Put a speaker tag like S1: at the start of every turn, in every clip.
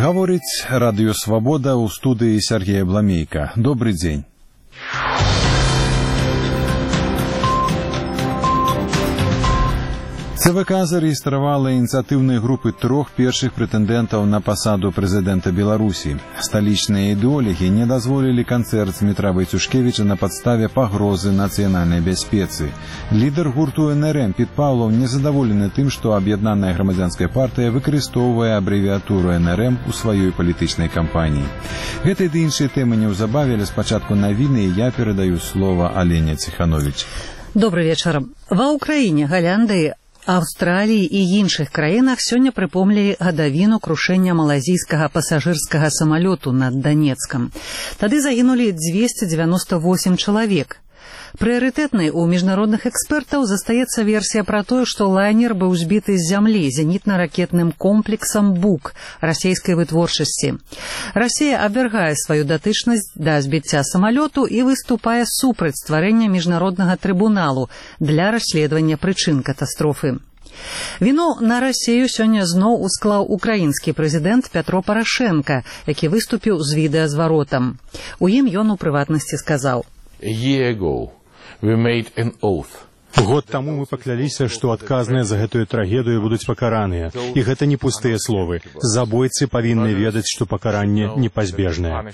S1: Гаворыць радыё «Свабода» ў студыі Сергея Бламейка. Добрый дзень. ЦВК зарэгістравала ініцыятыўныя групы 3 першых прэтэндэнтаў на пасаду прэзідэнта Беларусі. Сталічныя ідэолагі не дазволілі канцэрт Дмітра Войцюшкевіча на падставе пагрозы нацыянальнай бяспецы. Лідар гурту НРМ Піт Паўлаў незадаволены тым, што аб'яднаная грамадзянская партыя выкарыстоўвае абрэвіятуру НРМ у сваёй палітычнай кампаніі. Гэтай ды іншыя тэмы неўзабаве, спачатку навіны, і я перадаю слова Алене Ціхановіч.
S2: Добрый вечар. Ва Ўкраіне, Галяндыі, Аўстраліі і іншых краінах сёння прыпомнілі гадавіну крушэння малайзійскага пасажырскага самалёту над Данецкам. Тады загінулі 298 чалавек. Прыярытэтнай у міжнародных экспертаў застаецца версія пра тое, што лайнер быў збіты з зямлі зенітна-ракетным комплексам «Бук» расійскай вытворчасці. Расія абвяргае сваю датычнасць да збіцця самалёту і выступае супраць стварэння міжнароднага трыбуналу для расследавання прычын катастрофы. Віну на Расію сёння зноў усклаў украінскі прэзідэнт Пятро Парашенка, які выступіў з відэазваротам. У ім ён у прыватнасці сказаў:
S3: Год таму мы пакляліся, што адказныя за гэтую трагедыю будуць пакараныя. І гэта не пустыя словы. Забойцы павінны ведаць, што пакаранне непазбежнае.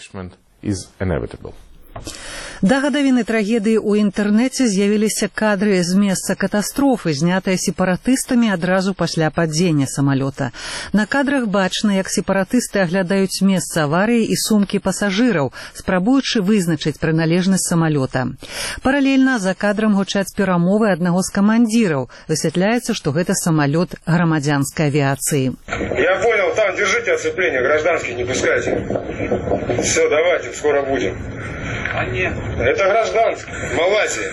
S2: Да гадавіны трагедыі ў інтэрнэце з'явіліся кадры з месца катастрофы, знятыя сепаратыстамі адразу пасля падзення самалёта. На кадрах бачна, як сепаратысты аглядаюць месца аварыі і сумкі пасажыраў, спрабуючы вызначыць прыналежнасць самалёта. Паралельна за кадрам гучаць перамовы аднаго з камандзіраў. Высвятляецца, што гэта самалёт грамадзянскай авіяцыі.
S4: Я понял, там держите оцепление, гражданских не пускайте. Все, давайте, скоро будем. Это гражданский, Малайзия.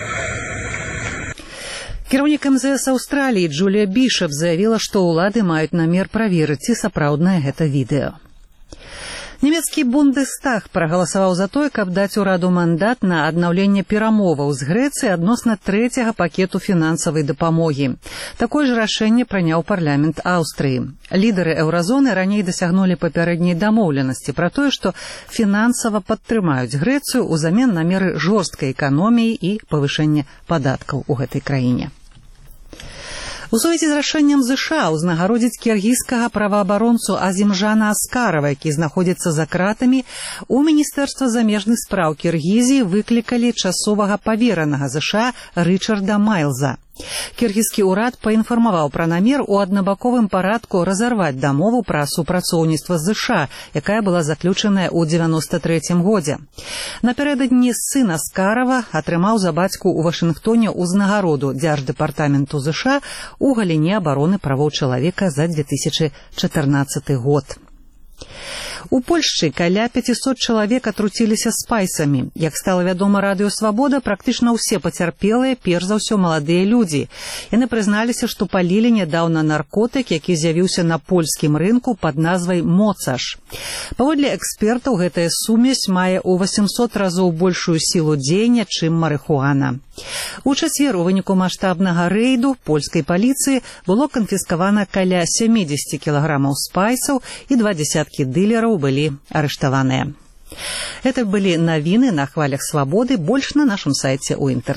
S2: Кіраўнік МЗС Аўстраліі Джулія Бішап заявіла, што ўлады маюць намер праверыць, ці сапраўднае гэта відэо. Нямецкі Бундестаг прагаласаваў за тое, каб даць ураду мандат на аднаўленне перамоваў з Грэцыяй адносна 3-го пакету фінансавай дапамогі. Такое ж рашэнне прыняў парламент Аўстрыі. Лідары еўразоны раней дасягнулі папярэдняй дамоўленасці пра тое, што фінансава падтрымаюць Грэцыю ўзамен на меры жорсткай эканоміі і павышэння падаткаў у гэтай краіне. У сувязі з рашэннем ЗША ўзнагародзіць кіргізскага праваабаронцу Азімжана Аскарава, які знаходзіцца за кратамі, у Міністэрства замежных спраў Кіргізіі выклікалі часовага паверанага ЗША Рычарда Майлза. Кіргізскі ўрад паінфармаваў пра намер у аднабаковым парадку разарваць дамову пра супрацоўніцтва з ЗША, якая была заключаная ў 93-м годзе. Напярэдадні сын Аскарава атрымаў за бацьку ў Вашынгтоне ўзнагароду Дзярждэпартаменту ЗША у галіне абароны правоў чалавека за 2014 год. У Польшчы каля 500 чалавек атруціліся спайсамі. Як стала вядома радыё «Свабода», практычна ўсе пацярпелыя, перш за ўсё маладыя людзі. Яны прызналіся, што палілі нядаўна наркотык, які з'явіўся на польскім рынку пад назвай «Моцаш». Паводле экспертаў, гэтая сумесь мае ў 800 разоў большую сілу дзеяння, чым марыхуана. У чацвер у выніку маштабнага рэйду польскай паліцыі было канфіскавана каля 70 кілаграмаў спайсаў і 20 дылераў былі арыштаваныя. Это былі навіны на хвалях «Свабоды». Больш на нашым сайце ў інтэрнэце.